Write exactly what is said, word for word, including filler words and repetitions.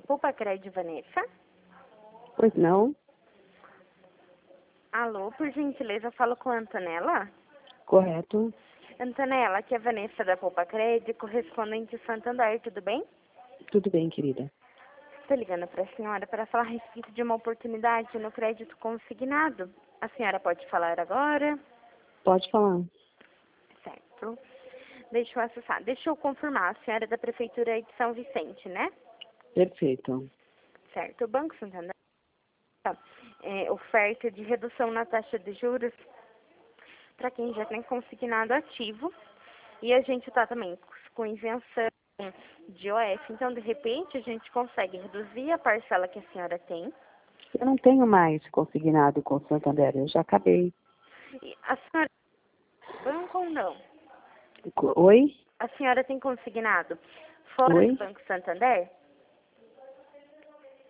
Poupa Crédito, Vanessa? Pois não? Alô, por gentileza, eu falo com a Antonella? Correto. Antonella, aqui é a Vanessa da Poupa Crédito, correspondente Santander, tudo bem? Tudo bem, querida. Estou ligando para a senhora para falar a respeito de uma oportunidade no crédito consignado. A senhora pode falar agora? Pode falar. Certo. Deixa eu acessar. Deixa eu confirmar. A senhora é da Prefeitura de São Vicente, né? Perfeito. Certo. O Banco Santander é, oferta de redução na taxa de juros para quem já tem consignado ativo. E a gente está também com isenção de O F. Então, de repente, a gente consegue reduzir a parcela que a senhora tem. Eu não tenho mais consignado com o Santander, eu já acabei. E a senhora banco ou não? Co- Oi? A senhora tem consignado fora Oi? do Banco Santander?